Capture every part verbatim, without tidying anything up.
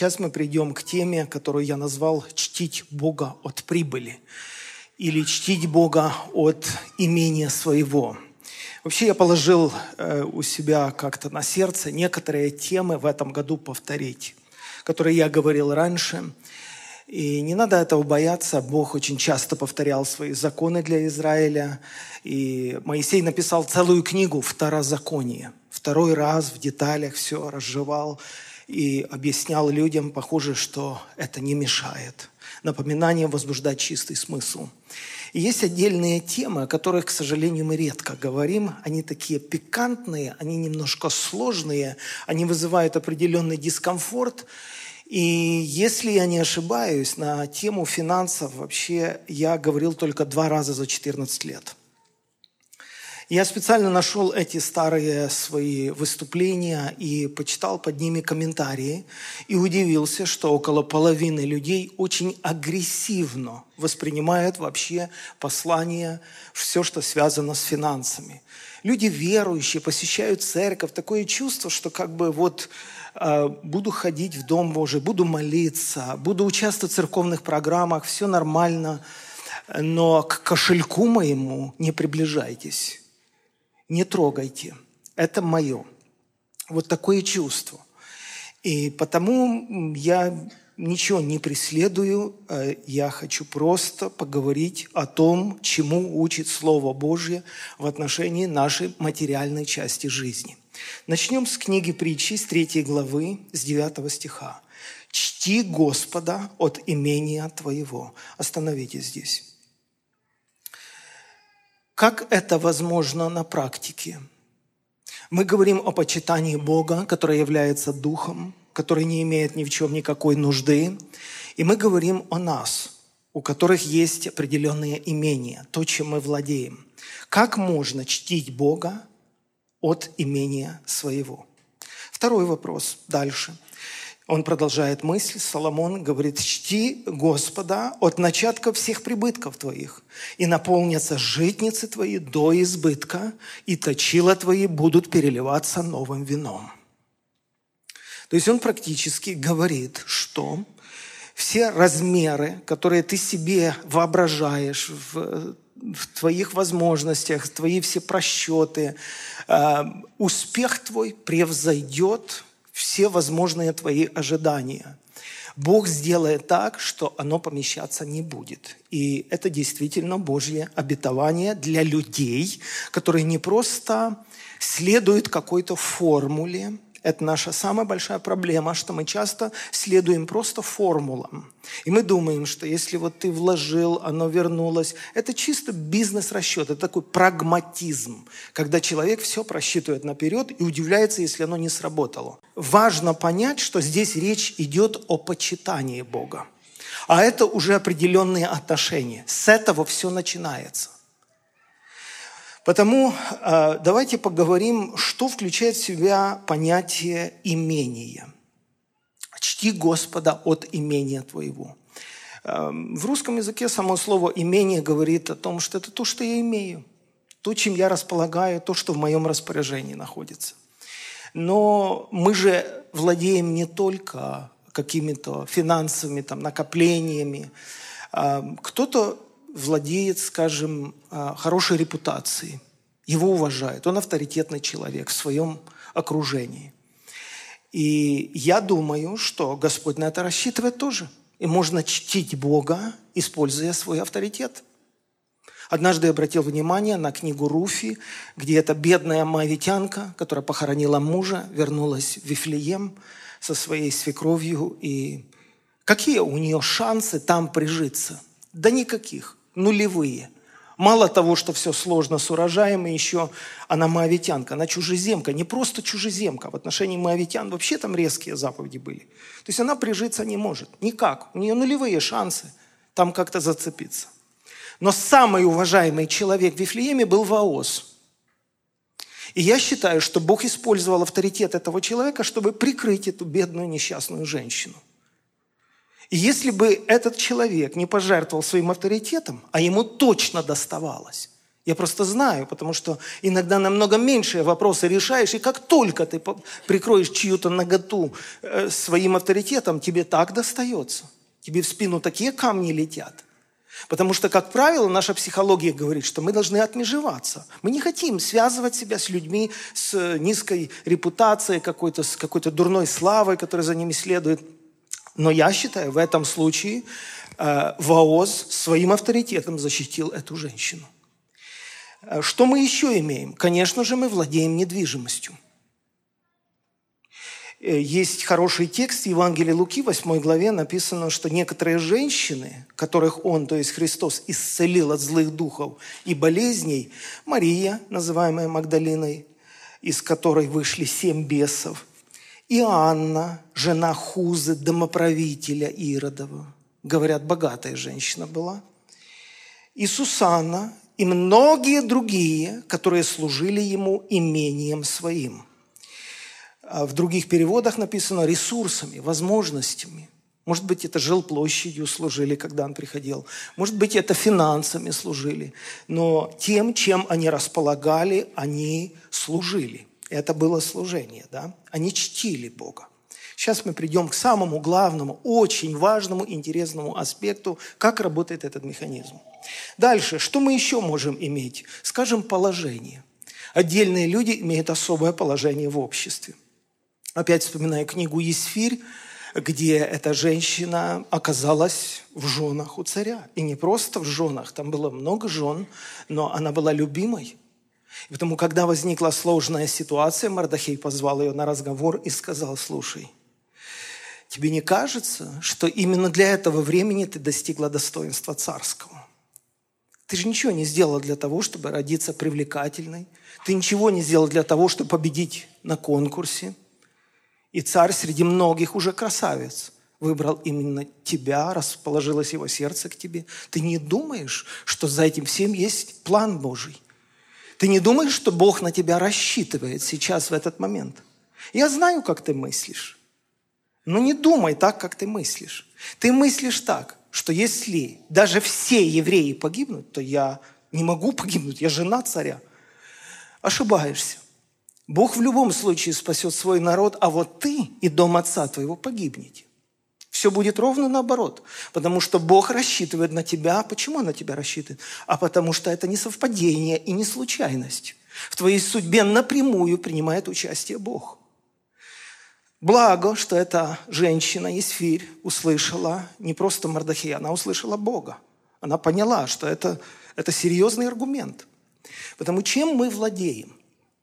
сейчас мы придем к теме, которую я назвал «Чтить Бога от прибыли» или «Чтить Бога от имения своего». Вообще я положил э, у себя как-то на сердце некоторые темы в этом году повторить, которые я говорил раньше. И не надо этого бояться. Бог очень часто повторял свои законы для Израиля. И Моисей написал целую книгу «Второзаконие». Второй раз в деталях все разжевал и объяснял людям. Похоже, что это не мешает. Напоминание возбуждать чистый смысл. И есть отдельные темы, о которых, к сожалению, мы редко говорим. Они такие пикантные, они немножко сложные, они вызывают определенный дискомфорт. И если я не ошибаюсь, на тему финансов вообще я говорил только два раза за четырнадцать лет. Я специально нашел эти старые свои выступления и почитал под ними комментарии и удивился, что около половины людей очень агрессивно воспринимают вообще послание, все, что связано с финансами. Люди верующие, посещают церковь, такое чувство, что как бы вот э, буду ходить в Дом Божий, буду молиться, буду участвовать в церковных программах, все нормально, но к кошельку моему не приближайтесь. Не трогайте. Это мое. Вот такое чувство. И потому я ничего не преследую. Я хочу просто поговорить о том, чему учит Слово Божье в отношении нашей материальной части жизни. Начнем с книги Притчи, с третьей главы, с девятого стиха. «Чти Господа от имения твоего». Остановитесь здесь. Как это возможно на практике? Мы говорим о почитании Бога, который является Духом, который не имеет ни в чем никакой нужды. И мы говорим о нас, у которых есть определенные имения, то, чем мы владеем. Как можно чтить Бога от имения своего? Второй вопрос дальше. Он продолжает мысль. Соломон говорит: «Чти Господа от начатка всех прибытков твоих, и наполнятся житницы твои до избытка, и точила твои будут переливаться новым вином». То есть он практически говорит, что все размеры, которые ты себе воображаешь в, в твоих возможностях, твои все просчеты, э, успех твой превзойдет все возможные твои ожидания. Бог сделает так, что оно помещаться не будет. И это действительно Божье обетование для людей, которые не просто следуют какой-то формуле. Это наша самая большая проблема, что мы часто следуем просто формулам. И мы думаем, что если вот ты вложил, оно вернулось. Это чисто бизнес-расчет, это такой прагматизм, когда человек все просчитывает наперед и удивляется, если оно не сработало. Важно понять, что здесь речь идет о почитании Бога. А это уже определенные отношения. С этого все начинается. Потому э, давайте поговорим, что включает в себя понятие имения. «Чти Господа от имения твоего». Э, в русском языке само слово «имение» говорит о том, что это то, что я имею, то, чем я располагаю, то, что в моем распоряжении находится. Но мы же владеем не только какими-то финансовыми там, накоплениями. Э, кто-то владеет, скажем, хорошей репутацией. Его уважают. Он авторитетный человек в своем окружении. И я думаю, что Господь на это рассчитывает тоже. И можно чтить Бога, используя свой авторитет. Однажды я обратил внимание на книгу Руфи, где эта бедная моавитянка, которая похоронила мужа, вернулась в Вифлеем со своей свекровью. И какие у нее шансы там прижиться? Да никаких. Нулевые. Мало того, что все сложно с урожаем, и еще она моавитянка, она чужеземка, не просто чужеземка. В отношении моавитян вообще там резкие заповеди были. То есть она прижиться не может. Никак. У нее нулевые шансы там как-то зацепиться. Но самый уважаемый человек в Вифлееме был Ваос. И я считаю, что Бог использовал авторитет этого человека, чтобы прикрыть эту бедную несчастную женщину. И если бы этот человек не пожертвовал своим авторитетом, а ему точно доставалось, Я просто знаю, потому что иногда намного меньшие вопросы решаешь, и как только ты прикроешь чью-то наготу своим авторитетом, тебе так достается. Тебе в спину такие камни летят. Потому что, как правило, наша психология говорит, что мы должны отмежеваться. Мы не хотим связывать себя с людьми с низкой репутацией, какой-то, с какой-то дурной славой, которая за ними следует. Но я считаю, в этом случае э, Вооз своим авторитетом защитил эту женщину. Что мы еще имеем? Конечно же, мы владеем недвижимостью. Есть хороший текст в Евангелии Луки, в восьмой главе написано, что некоторые женщины, которых Он, то есть Христос, исцелил от злых духов и болезней, Мария, называемая Магдалиной, из которой вышли семь бесов, и Анна, жена Хузы, домоправителя Иродова, говорят, богатая женщина была, и Сусанна, и многие другие, которые служили ему имением своим. В других переводах написано ресурсами, возможностями. Может быть, это жилплощадью служили, когда он приходил. Может быть, это финансами служили. Но тем, чем они располагали, они служили. Это было служение, да? Они чтили Бога. Сейчас мы придем к самому главному, очень важному, интересному аспекту, как работает этот механизм. Дальше, что мы еще можем иметь? Скажем, положение. Отдельные люди имеют особое положение в обществе. Опять вспоминаю книгу «Есфирь», где эта женщина оказалась в женах у царя. И не просто в женах, там было много жен, но она была любимой. И потому, когда возникла сложная ситуация, Мардохей позвал ее на разговор и сказал: слушай, тебе не кажется, что именно для этого времени ты достигла достоинства царского? Ты же ничего не сделала для того, чтобы родиться привлекательной. Ты ничего не сделала для того, чтобы победить на конкурсе. И царь среди многих уже красавиц выбрал именно тебя, расположилось его сердце к тебе. Ты не думаешь, что за этим всем есть план Божий? Ты не думаешь, что Бог на тебя рассчитывает сейчас, в этот момент? Я знаю, как ты мыслишь. Но не думай так, как ты мыслишь. Ты мыслишь так, что если даже все евреи погибнут, то я не могу погибнуть, я жена царя. Ошибаешься. Бог в любом случае спасет свой народ, а вот ты и дом отца твоего погибнете. Все будет ровно наоборот, потому что Бог рассчитывает на тебя. Почему Он на тебя рассчитывает? А потому что это не совпадение и не случайность. В твоей судьбе напрямую принимает участие Бог. Благо, что эта женщина, Есфирь, услышала не просто Мардохея, она услышала Бога. Она поняла, что это, это серьезный аргумент. Потому чем мы владеем?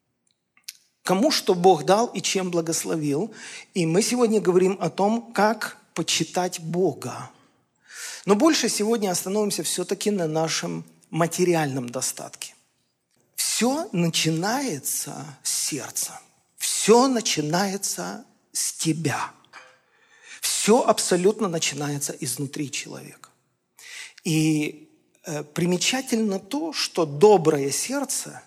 Кому что Бог дал и чем благословил. И мы сегодня говорим о том, как почитать Бога. Но больше сегодня остановимся все-таки на нашем материальном достатке. Все начинается с сердца. Все начинается с тебя. Все абсолютно начинается изнутри человека. И э, примечательно то, что доброе сердце,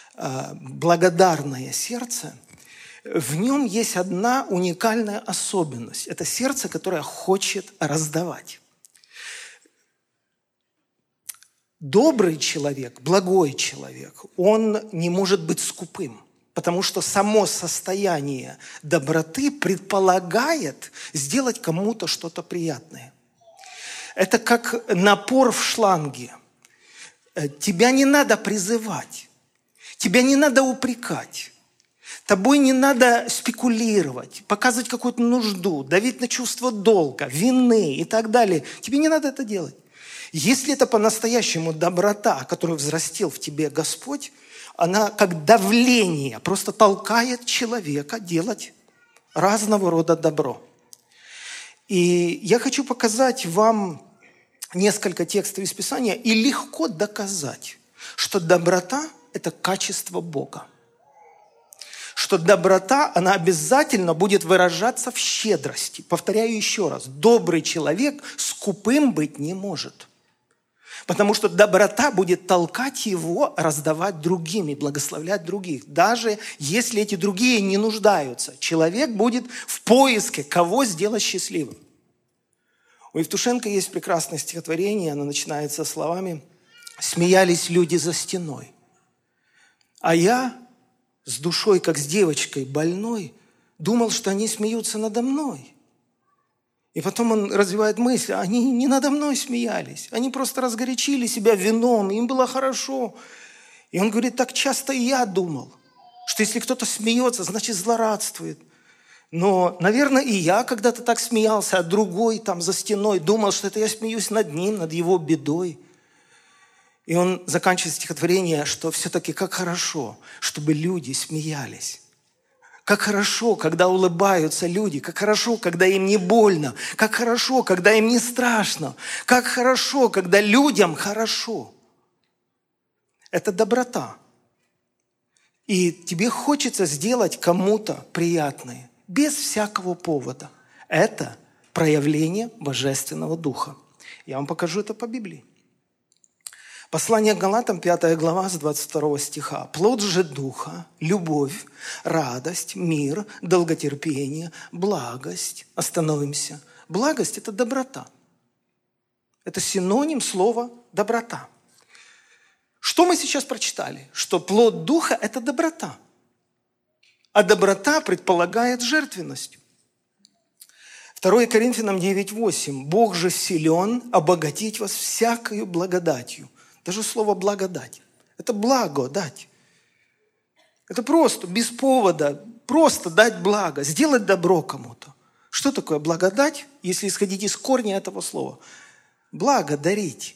благодарное сердце, в нем есть одна уникальная особенность. Это сердце, которое хочет раздавать. Добрый человек, благой человек, он не может быть скупым, потому что само состояние доброты предполагает сделать кому-то что-то приятное. Это как напор в шланге. Тебя не надо призывать. Тебя не надо упрекать, тобой не надо спекулировать, показывать какую-то нужду, давить на чувство долга, вины и так далее. Тебе не надо это делать. Если это по-настоящему доброта, которую взрастил в тебе Господь, она как давление просто толкает человека делать разного рода добро. И я хочу показать вам несколько текстов из Писания и легко доказать, что доброта – это качество Бога. Что доброта, она обязательно будет выражаться в щедрости. Повторяю еще раз. Добрый человек скупым быть не может. Потому что доброта будет толкать его раздавать другим и благословлять других. Даже если эти другие не нуждаются. Человек будет в поиске, кого сделать счастливым. У Евтушенко есть прекрасное стихотворение. Оно начинается словами: смеялись люди за стеной. А я с душой, как с девочкой больной, думал, что они смеются надо мной. И потом он развивает мысль, они не надо мной смеялись, они просто разгорячили себя вином, им было хорошо. И он говорит, так часто и я думал, что если кто-то смеется, значит злорадствует. Но, наверное, и я когда-то так смеялся, а другой там за стеной думал, что это я смеюсь над ним, над его бедой. И он заканчивает стихотворение, что все-таки как хорошо, чтобы люди смеялись. Как хорошо, когда улыбаются люди, как хорошо, когда им не больно, как хорошо, когда им не страшно, как хорошо, когда людям хорошо. Это доброта. И тебе хочется сделать кому-то приятное, без всякого повода. Это проявление Божественного Духа. Я вам покажу это по Библии. Послание к Галатам, пятая глава, с двадцать второго стиха. «Плод же Духа, любовь, радость, мир, долготерпение, благость». Остановимся. Благость – это доброта. Это синоним слова «доброта». Что мы сейчас прочитали? Что плод Духа – это доброта. А доброта предполагает жертвенность. второе Коринфянам девять восемь. «Бог же силен обогатить вас всякою благодатью». Даже слово «благодать» – это благодать. Это просто, без повода, просто дать благо, сделать добро кому-то. Что такое благодать, если исходить из корня этого слова? Благодарить.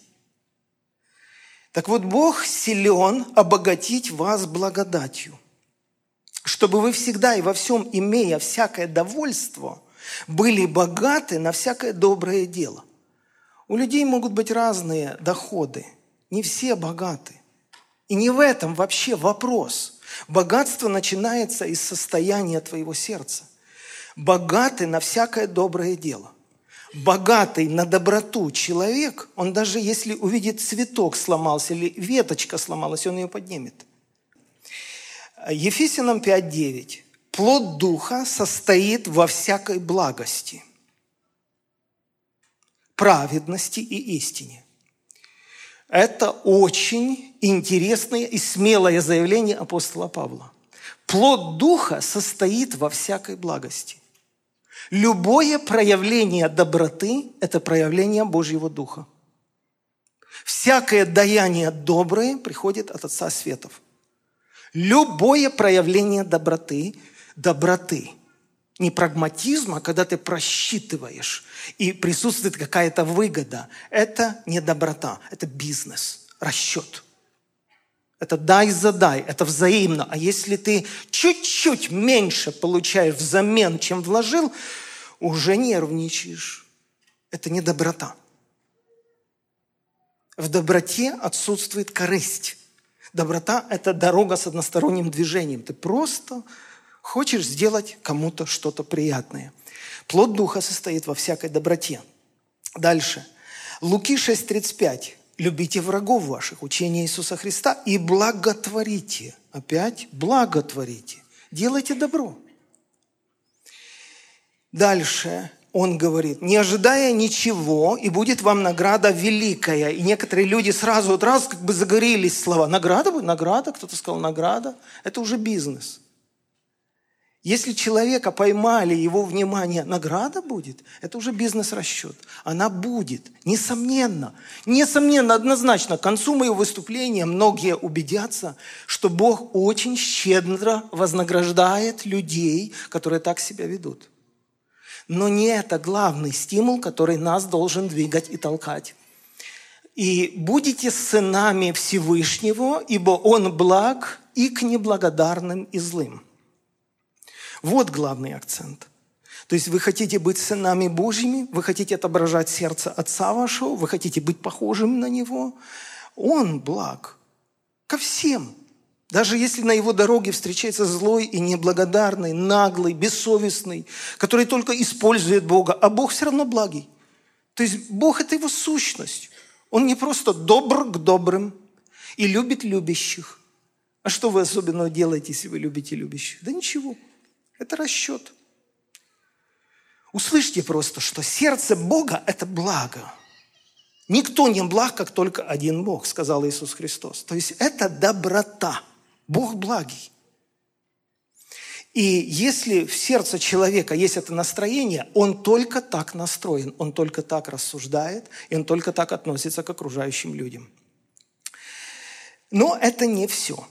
Так вот, Бог силен обогатить вас благодатью, чтобы вы всегда и во всем, имея всякое довольство, были богаты на всякое доброе дело. У людей могут быть разные доходы. Не все богаты. И не в этом вообще вопрос. Богатство начинается из состояния твоего сердца. Богатый на всякое доброе дело. Богатый на доброту человек, он даже если увидит цветок сломался или веточка сломалась, он ее поднимет. Ефесянам пять девять. Плод Духа состоит во всякой благости, праведности и истине. Это очень интересное и смелое заявление апостола Павла. Плод Духа состоит во всякой благости. Любое проявление доброты – это проявление Божьего Духа. Всякое даяние доброе приходит от Отца Светов. Любое проявление доброты – доброты. Не прагматизма, когда ты просчитываешь и присутствует какая-то выгода. Это не доброта, это бизнес, расчет. Это дай задай, это взаимно. А если ты чуть-чуть меньше получаешь взамен, чем вложил, уже нервничаешь. Это не доброта. В доброте отсутствует корысть. Доброта – это дорога с односторонним движением. Ты просто хочешь сделать кому-то что-то приятное. Плод Духа состоит во всякой доброте. Дальше. Луки шесть тридцать пять. «Любите врагов ваших, учение Иисуса Христа, и благотворите». Опять благотворите. Делайте добро. Дальше он говорит, не ожидая ничего, и будет вам награда великая. И некоторые люди сразу вот раз как бы загорелись слова. Награда будет? Награда? Кто-то сказал награда. Это уже бизнес. Если человека поймали, его внимание, награда будет, это уже бизнес-расчет. Она будет, несомненно. Несомненно, однозначно. К концу моего выступления многие убедятся, что Бог очень щедро вознаграждает людей, которые так себя ведут. Но не это главный стимул, который нас должен двигать и толкать. «И будете сынами Всевышнего, ибо Он благ и к неблагодарным и злым». Вот главный акцент. То есть вы хотите быть сынами Божьими, вы хотите отображать сердце Отца вашего, вы хотите быть похожим на Него. Он благ ко всем. Даже если на его дороге встречается злой и неблагодарный, наглый, бессовестный, который только использует Бога, а Бог все равно благий. То есть Бог – это его сущность. Он не просто добр к добрым и любит любящих. А что вы особенного делаете, если вы любите любящих? Да ничего. Это расчет. Услышьте просто, что сердце Бога – это благо. Никто не благ, как только один Бог, сказал Иисус Христос. То есть это доброта. Бог благий. И если в сердце человека есть это настроение, он только так настроен, он только так рассуждает, и он только так относится к окружающим людям. Но это не все.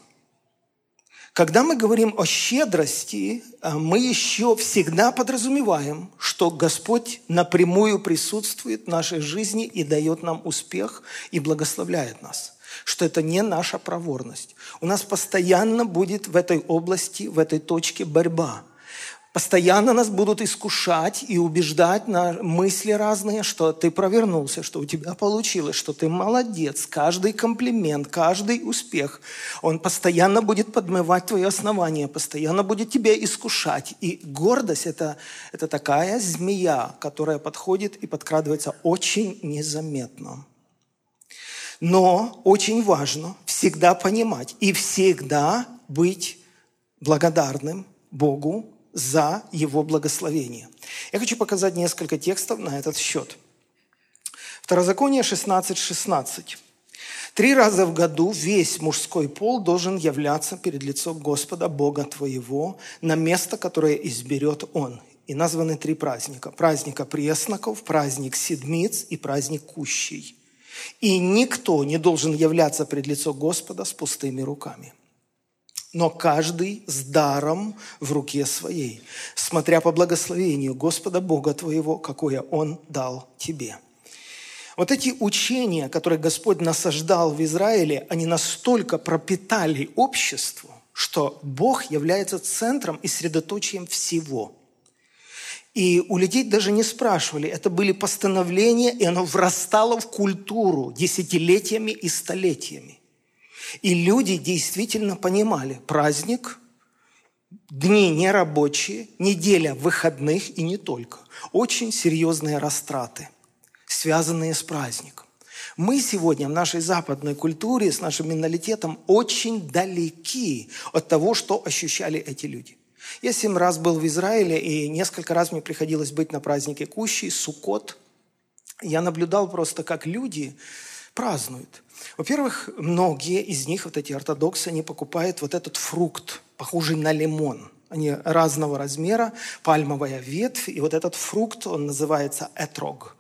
Когда мы говорим о щедрости, мы еще всегда подразумеваем, что Господь напрямую присутствует в нашей жизни и дает нам успех и благословляет нас. Что это не наша проворность. У нас постоянно будет в этой области, в этой точке борьба. Постоянно нас будут искушать и убеждать на мысли разные, что ты провернулся, что у тебя получилось, что ты молодец. Каждый комплимент, каждый успех, он постоянно будет подмывать твои основания, постоянно будет тебя искушать. И гордость это, – это такая змея, которая подходит и подкрадывается очень незаметно. Но очень важно всегда понимать и всегда быть благодарным Богу за Его благословение. Я хочу показать несколько текстов на этот счет. Второзаконие шестнадцать шестнадцать. «Три раза в году весь мужской пол должен являться перед лицом Господа, Бога твоего, на место, которое изберет Он». И названы три праздника. Праздника пресноков, праздник седмиц и праздник кущей. И никто не должен являться пред лицом Господа с пустыми руками. Но каждый с даром в руке своей, смотря по благословению Господа Бога твоего, какое Он дал тебе. Вот эти учения, которые Господь насаждал в Израиле, они настолько пропитали общество, что Бог является центром и средоточием всего. И у людей даже не спрашивали, это были постановления, и оно врастало в культуру десятилетиями и столетиями. И люди действительно понимали, праздник, дни нерабочие, неделя выходных и не только. Очень серьезные растраты, связанные с праздником. Мы сегодня в нашей западной культуре, с нашим менталитетом очень далеки от того, что ощущали эти люди. Я семь раз был в Израиле, и несколько раз мне приходилось быть на празднике Кущи, Суккот. Я наблюдал просто, как люди празднуют. Во-первых, многие из них, вот эти ортодоксы, они покупают вот этот фрукт, похожий на лимон. Они разного размера, пальмовая ветвь, и вот этот фрукт, он называется этрог.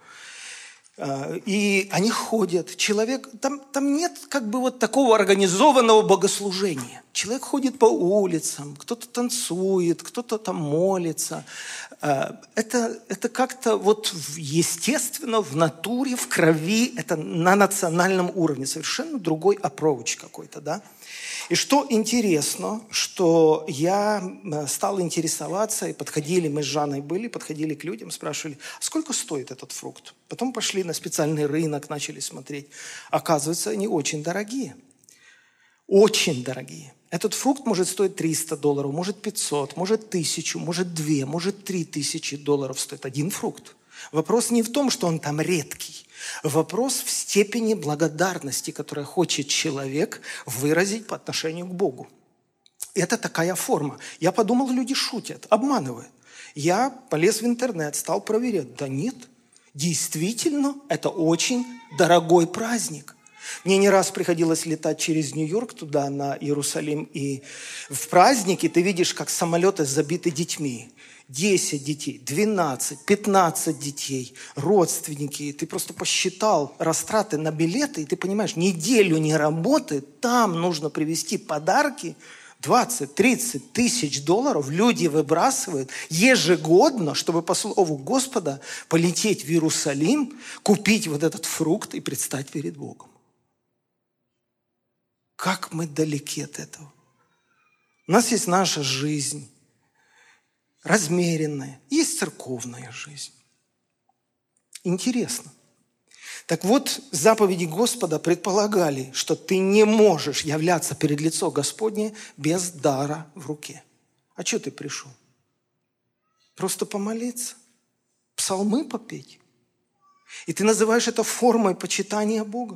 И они ходят, человек, там, там нет как бы вот такого организованного богослужения. Человек ходит по улицам, кто-то танцует, кто-то там молится. Это, это как-то вот естественно, в натуре, в крови, это на национальном уровне, совершенно другой approach какой-то, да. И что интересно, что я стал интересоваться, и подходили, мы с Жанной были, подходили к людям, спрашивали, сколько стоит этот фрукт? Потом пошли на специальный рынок, начали смотреть. Оказывается, они очень дорогие. Очень дорогие. Этот фрукт может стоить триста долларов, может пятьсот, может тысячу, может две, может три тысячи долларов стоит один фрукт. Вопрос не в том, что он там редкий. Вопрос в степени благодарности, которую хочет человек выразить по отношению к Богу. Это такая форма. Я подумал, люди шутят, обманывают. Я полез в интернет, стал проверять. Да нет, действительно, это очень дорогой праздник. Мне не раз приходилось летать через Нью-Йорк туда, на Иерусалим. И в празднике ты видишь, как самолеты забиты детьми. десять детей, двенадцать, пятнадцать детей, родственники. Ты просто посчитал растраты на билеты, и ты понимаешь, неделю не работает, там нужно привезти подарки. двадцать-тридцать тысяч долларов люди выбрасывают ежегодно, чтобы по слову Господа полететь в Иерусалим, купить вот этот фрукт и предстать перед Богом. Как мы далеки от этого. У нас есть наша жизнь, размеренная, есть церковная жизнь. Интересно. Так вот, заповеди Господа предполагали, что ты не можешь являться перед лицом Господне без дара в руке. А что ты пришел? Просто помолиться, псалмы попеть. И ты называешь это формой почитания Бога.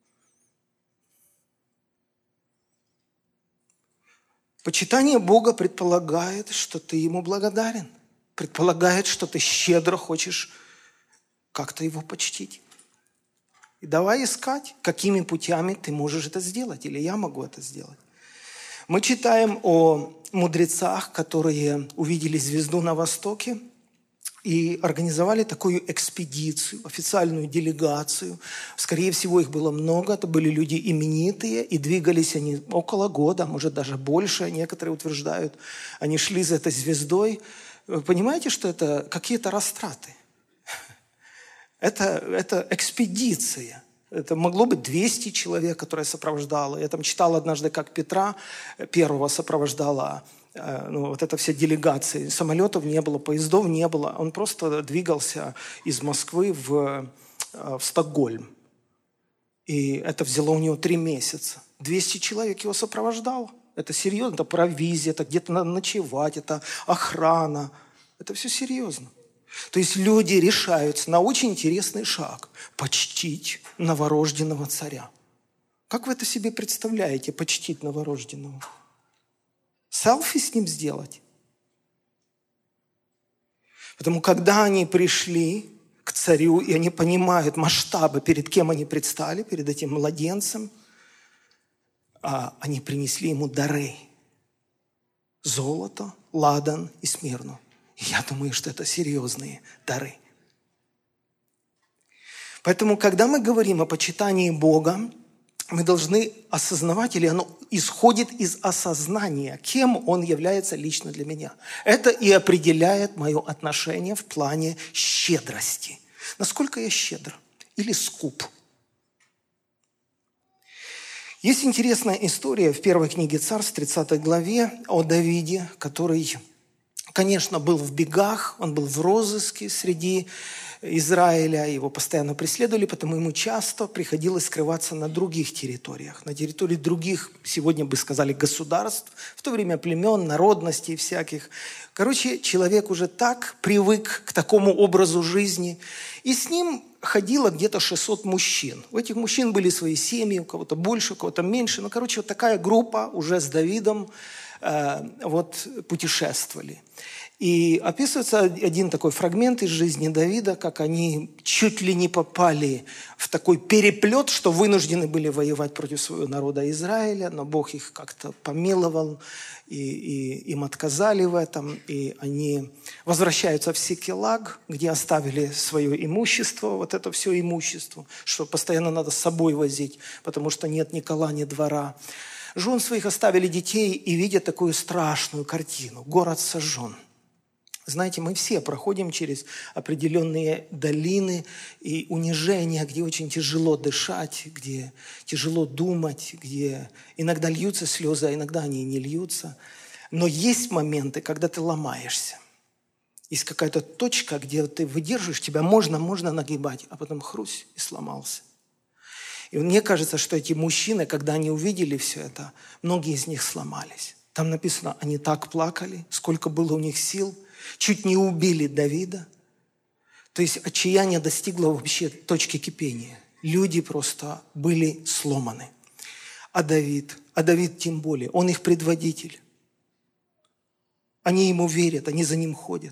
Почитание Бога предполагает, что ты Ему благодарен. Предполагает, что ты щедро хочешь как-то Его почтить. И давай искать, какими путями ты можешь это сделать, или я могу это сделать. Мы читаем о мудрецах, которые увидели звезду на востоке и организовали такую экспедицию, официальную делегацию. Скорее всего, их было много, это были люди именитые, и двигались они около года, может даже больше, некоторые утверждают. Они шли за этой звездой. Вы понимаете, что это какие-то растраты? Это, это экспедиция. Это могло быть двести человек, которые сопровождало. Я там читал однажды, как Петра первого сопровождала ну, вот эта вся делегация. Самолетов не было, поездов не было. Он просто двигался из Москвы в, в Стокгольм. И это взяло у него три месяца. двести человек его сопровождало. Это серьезно, это провизия, это где-то надо ночевать, это охрана. Это все серьезно. То есть люди решаются на очень интересный шаг – почтить новорожденного царя. Как вы это себе представляете, почтить новорожденного? Селфи с ним сделать? Потому когда они пришли к царю, и они понимают масштабы, перед кем они предстали, перед этим младенцем, а они принесли ему дары – золото, ладан и смирну. Я думаю, что это серьезные дары. Поэтому, когда мы говорим о почитании Бога, мы должны осознавать, или оно исходит из осознания, кем Он является лично для меня. Это и определяет мое отношение в плане щедрости. Насколько я щедр или скуп. Есть интересная история в первой книге Царств, тридцатой главе, о Давиде, который... Конечно, был в бегах, он был в розыске среди Израиля, его постоянно преследовали, потому ему часто приходилось скрываться на других территориях, на территории других, сегодня бы сказали, государств, в то время племен, народностей всяких. Короче, человек уже так привык к такому образу жизни, и с ним ходило где-то шестьсот мужчин. У этих мужчин были свои семьи, у кого-то больше, у кого-то меньше, но, короче, вот такая группа уже с Давидом вот путешествовали. И описывается один такой фрагмент из жизни Давида, как они чуть ли не попали в такой переплет, что вынуждены были воевать против своего народа Израиля, но Бог их как-то помиловал, и, и им отказали в этом, и они возвращаются в Сикелаг, где оставили свое имущество, вот это все имущество, что постоянно надо с собой возить, потому что нет ни кола, ни двора. Жен своих оставили, детей, и видят такую страшную картину. Город сожжен. Знаете, мы все проходим через определенные долины и унижения, где очень тяжело дышать, где тяжело думать, где иногда льются слезы, а иногда они не льются. Но есть моменты, когда ты ломаешься. Есть какая-то точка, где ты выдерживаешь, тебя можно, можно нагибать, а потом хрусь и сломался. И мне кажется, что эти мужчины, когда они увидели все это, многие из них сломались. Там написано, они так плакали, сколько было у них сил, чуть не убили Давида. То есть отчаяние достигло вообще точки кипения. Люди просто были сломаны. А Давид, а Давид тем более, он их предводитель. Они ему верят, они за ним ходят.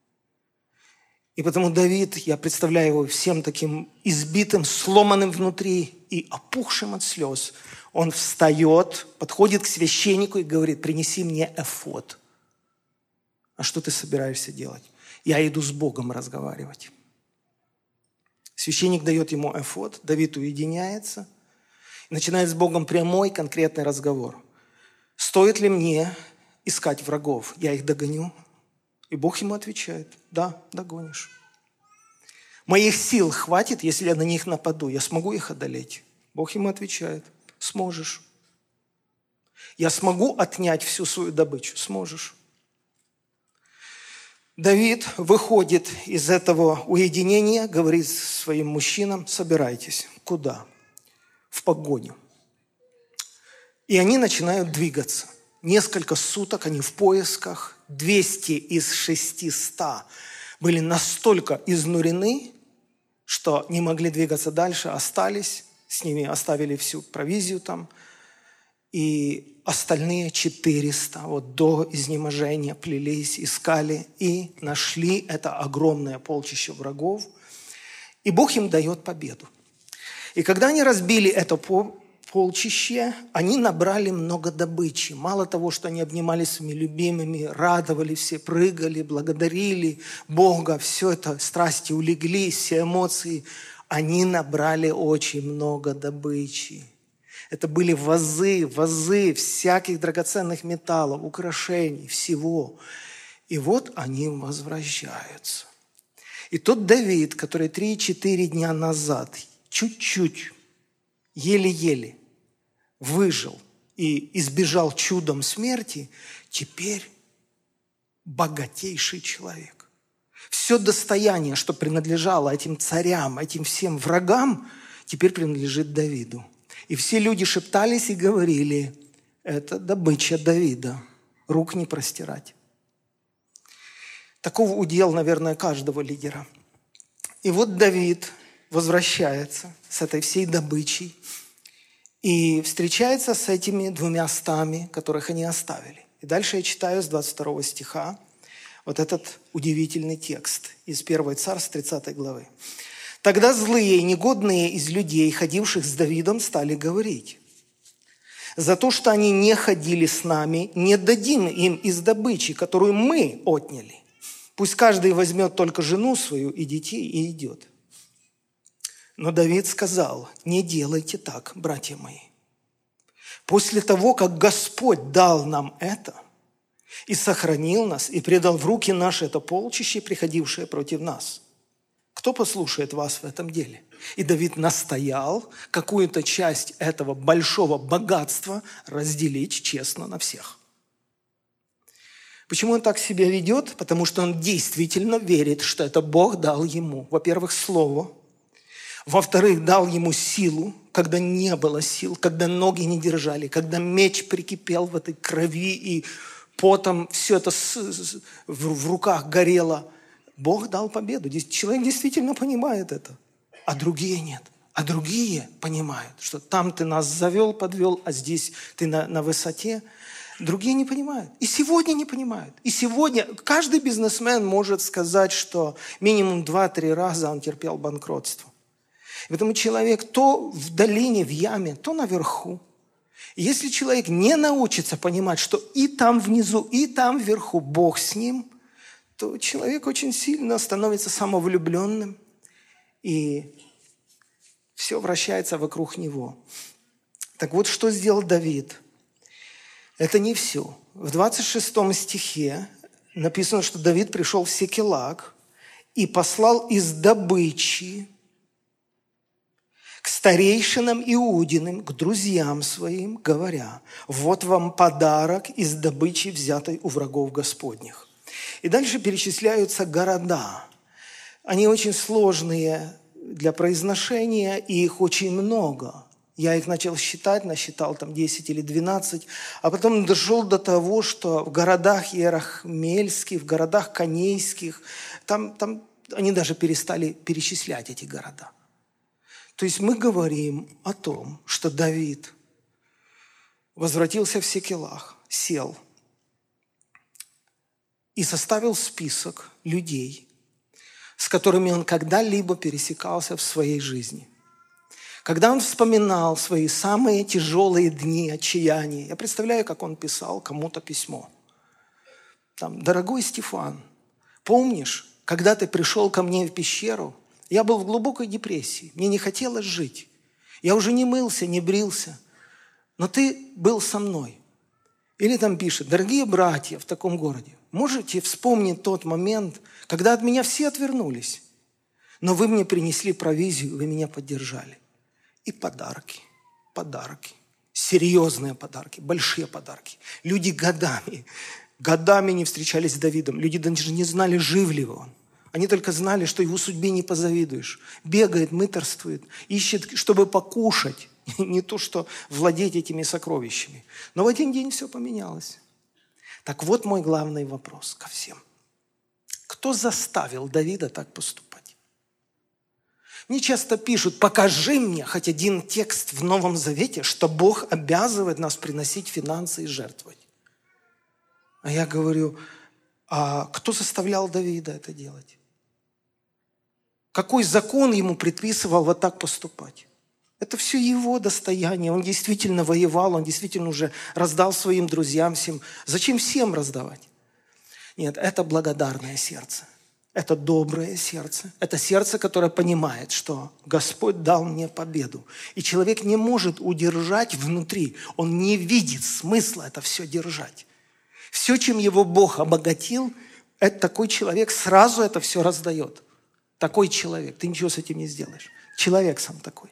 И потому Давид, я представляю его всем таким избитым, сломанным внутри и опухшим от слез. Он встает, подходит к священнику и говорит, принеси мне эфод. А что ты собираешься делать? Я иду с Богом разговаривать. Священник дает ему эфод, Давид уединяется и начинает с Богом прямой, конкретный разговор. Стоит ли мне искать врагов? Я их догоню. И Бог ему отвечает, да, догонишь. Моих сил хватит, если я на них нападу, я смогу их одолеть? Бог ему отвечает, сможешь. Я смогу отнять всю свою добычу? Сможешь. Давид выходит из этого уединения, говорит своим мужчинам, собирайтесь. Куда? В погоню. И они начинают двигаться. Несколько суток они в поисках. двести из шестисот были настолько изнурены, что не могли двигаться дальше, остались. С ними оставили всю провизию там. И остальные четыреста вот до изнеможения плелись, искали и нашли это огромное полчище врагов. И Бог им дает победу. И когда они разбили это полчище, они набрали много добычи. Мало того, что они обнимались своими любимыми, радовали все, прыгали, благодарили Бога, все это, страсти улеглись, все эмоции, они набрали очень много добычи. Это были вазы, вазы всяких драгоценных металлов, украшений, всего. И вот они возвращаются. И тот Давид, который три-четыре дня назад чуть-чуть, еле-еле выжил и избежал чудом смерти, теперь богатейший человек. Все достояние, что принадлежало этим царям, этим всем врагам, теперь принадлежит Давиду. И все люди шептались и говорили: это добыча Давида, рук не простирать. Таков удел, наверное, каждого лидера. И вот Давид возвращается с этой всей добычей и встречается с этими двумя стами, которых они оставили. И дальше я читаю с двадцать второго стиха вот этот удивительный текст из первого Царств тридцатой главы. «Тогда злые и негодные из людей, ходивших с Давидом, стали говорить: за то, что они не ходили с нами, не дадим им из добычи, которую мы отняли. Пусть каждый возьмет только жену свою и детей и идет». Но Давид сказал: не делайте так, братья мои. После того, как Господь дал нам это и сохранил нас, и предал в руки наши это полчище, приходившее против нас, кто послушает вас в этом деле? И Давид настоял какую-то часть этого большого богатства разделить честно на всех. Почему он так себя ведет? Потому что он действительно верит, что это Бог дал ему, во-первых, слово, во-вторых, дал ему силу, когда не было сил, когда ноги не держали, когда меч прикипел в этой крови и потом все это в руках горело. Бог дал победу. Человек действительно понимает это, а другие нет. А другие понимают, что там ты нас завел, подвел, а здесь ты на, на высоте. Другие не понимают. И сегодня не понимают. И сегодня каждый бизнесмен может сказать, что минимум два-три раза он терпел банкротство. И поэтому человек то в долине, в яме, то наверху. И если человек не научится понимать, что и там внизу, и там вверху Бог с ним, то человек очень сильно становится самовлюбленным, и все вращается вокруг него. Так вот, что сделал Давид? Это не все. В двадцать шестом стихе написано, что Давид пришел в Сикелаг и послал из добычи к старейшинам Иудиным, к друзьям своим, говоря: вот вам подарок из добычи, взятой у врагов Господних. И дальше перечисляются города. Они очень сложные для произношения, и их очень много. Я их начал считать, насчитал там десять или двенадцать, а потом дошел до того, что в городах Иерахмельских, в городах Канейских, там, там они даже перестали перечислять эти города. То есть мы говорим о том, что Давид возвратился в Сикелаг, сел и составил список людей, с которыми он когда-либо пересекался в своей жизни. Когда он вспоминал свои самые тяжелые дни отчаяния, я представляю, как он писал кому-то письмо. Там: «Дорогой Стефан, помнишь, когда ты пришел ко мне в пещеру, я был в глубокой депрессии, мне не хотелось жить. Я уже не мылся, не брился, но ты был со мной». Или там пишет: «Дорогие братья в таком городе, можете вспомнить тот момент, когда от меня все отвернулись, но вы мне принесли провизию, вы меня поддержали». И подарки, подарки, серьезные подарки, большие подарки. Люди годами, годами не встречались с Давидом. Люди даже не знали, жив ли он. Они только знали, что его судьбе не позавидуешь. Бегает, мытарствует, ищет, чтобы покушать. Не то, что владеть этими сокровищами. Но в один день все поменялось. Так вот мой главный вопрос ко всем. Кто заставил Давида так поступать? Мне часто пишут: покажи мне хоть один текст в Новом Завете, что Бог обязывает нас приносить финансы и жертвовать. А я говорю: а кто заставлял Давида это делать? Какой закон ему предписывал вот так поступать? Это все его достояние. Он действительно воевал, он действительно уже раздал своим друзьям всем. Зачем всем раздавать? Нет, это благодарное сердце. Это доброе сердце. Это сердце, которое понимает, что Господь дал мне победу. И человек не может удержать внутри. Он не видит смысла это все держать. Все, чем его Бог обогатил, это такой человек сразу это все раздает. Такой человек. Ты ничего с этим не сделаешь. Человек сам такой.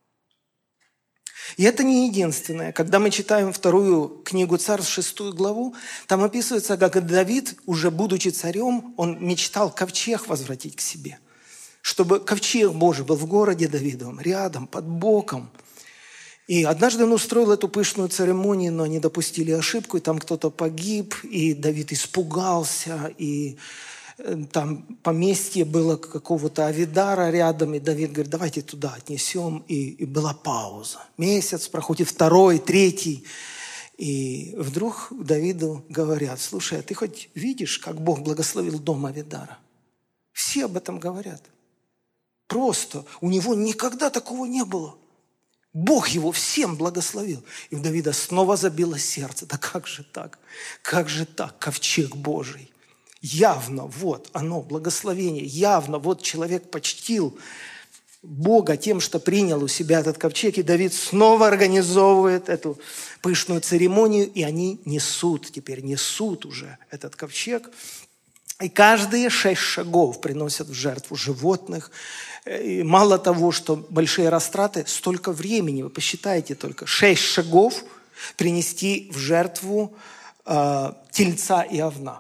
И это не единственное. Когда мы читаем вторую книгу Царств, шестую главу, там описывается, как Давид, уже будучи царем, он мечтал ковчег возвратить к себе. Чтобы ковчег Божий был в городе Давидовом, рядом, под боком. И однажды он устроил эту пышную церемонию, но они допустили ошибку, и там кто-то погиб, и Давид испугался, и там поместье было какого-то Авидара рядом, и Давид говорит, давайте туда отнесем. И, и была пауза. Месяц проходит, второй, третий. И вдруг Давиду говорят, слушай, а ты хоть видишь, как Бог благословил дом Авидара? Все об этом говорят. Просто у него никогда такого не было. Бог его всем благословил. И у Давида снова забилось сердце. Да как же так? Как же так? Ковчег Божий. Явно, вот оно, благословение. Явно, вот человек почтил Бога тем, что принял у себя этот ковчег. И Давид снова организовывает эту пышную церемонию. И они несут, теперь несут уже этот ковчег. И каждые шесть шагов приносят в жертву животных. И мало того, что большие растраты, столько времени, вы посчитайте только, шесть шагов принести в жертву э, тельца и овна.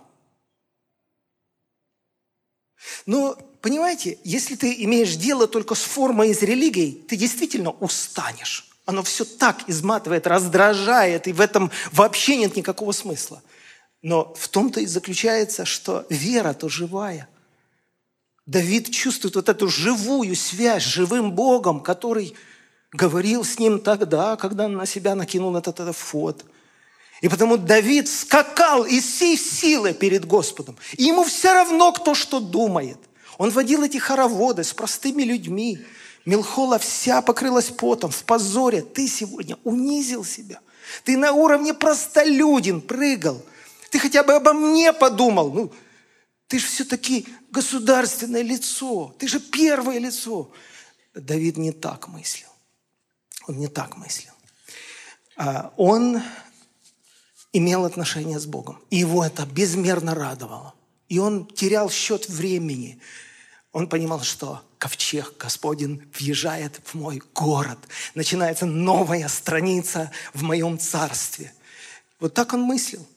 Но, понимаете, если ты имеешь дело только с формой из религии, ты действительно устанешь. Оно все так изматывает, раздражает, и в этом вообще нет никакого смысла. Но в том-то и заключается, что вера-то живая. Давид чувствует вот эту живую связь с живым Богом, который говорил с ним тогда, когда он на себя накинул этот эфод. И потому Давид скакал из всей силы перед Господом. И ему все равно, кто что думает. Он водил эти хороводы с простыми людьми. Милхола вся покрылась потом, в позоре. Ты сегодня унизил себя. Ты на уровне простолюдин прыгал. Ты хотя бы обо мне подумал. Ну, ты же все-таки государственное лицо. Ты же первое лицо. Давид не так мыслил. Он не так мыслил. Он имел отношение с Богом. И его это безмерно радовало. И он терял счет времени. Он понимал, что ковчег Господень въезжает в мой город. Начинается новая страница в моем царстве. Вот так он мыслил.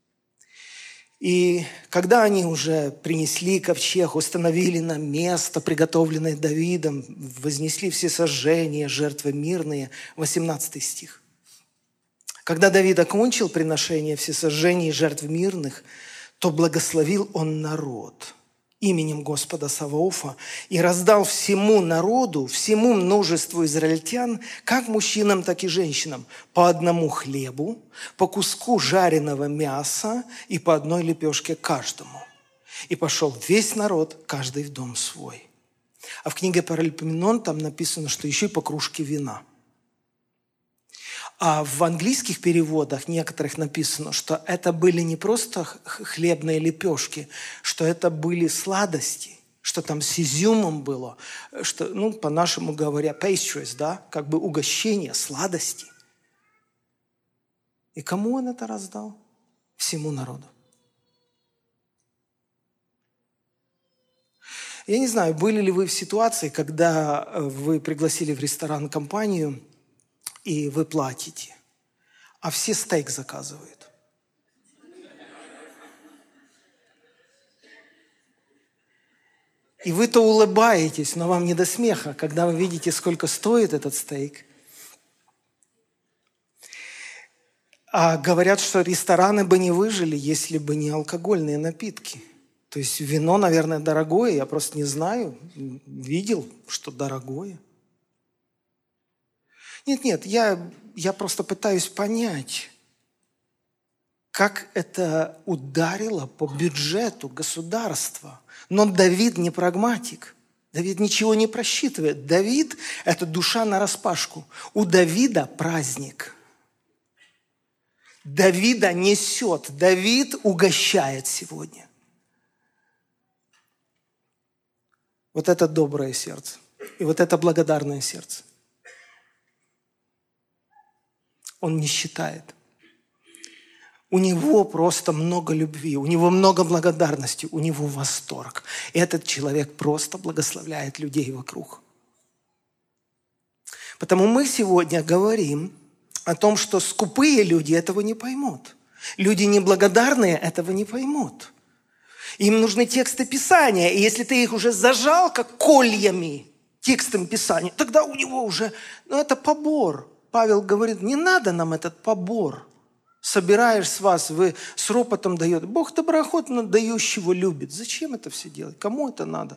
И когда они уже принесли ковчег, установили на место, приготовленное Давидом, вознесли все сожжения, жертвы мирные, восемнадцатый стих. Когда Давид окончил приношение всесожжений и жертв мирных, то благословил он народ именем Господа Саваофа и раздал всему народу, всему множеству израильтян, как мужчинам, так и женщинам, по одному хлебу, по куску жареного мяса и по одной лепешке каждому. И пошел весь народ, каждый в дом свой. А в книге Паралипоменон там написано, что еще и по кружке вина. А в английских переводах некоторых написано, что это были не просто хлебные лепешки, что это были сладости, что там с изюмом было, что, ну, по-нашему говоря, pastries, да, как бы угощение, сладости. И кому он это раздал? Всему народу. Я не знаю, были ли вы в ситуации, когда вы пригласили в ресторан компанию, и вы платите, а все стейк заказывают. И вы-то улыбаетесь, но вам не до смеха, когда вы видите, сколько стоит этот стейк. А говорят, что рестораны бы не выжили, если бы не алкогольные напитки. То есть вино, наверное, дорогое, я просто не знаю, видел, что дорогое. Нет, нет, я, я просто пытаюсь понять, как это ударило по бюджету государства. Но Давид не прагматик. Давид ничего не просчитывает. Давид – это душа нараспашку. У Давида праздник. Давида несет. Давид угощает сегодня. Вот это доброе сердце. И вот это благодарное сердце. Он не считает. У него просто много любви, у него много благодарности, у него восторг. И этот человек просто благословляет людей вокруг. Потому мы сегодня говорим о том, что скупые люди этого не поймут. Люди неблагодарные этого не поймут. Им нужны тексты Писания, и если ты их уже зажал, как кольями, текстом Писания, тогда у него уже, ну это побор. Павел говорит, не надо нам этот побор. Собираешь с вас, вы с ропотом даете. Бог доброохотно дающего любит. Зачем это все делать? Кому это надо?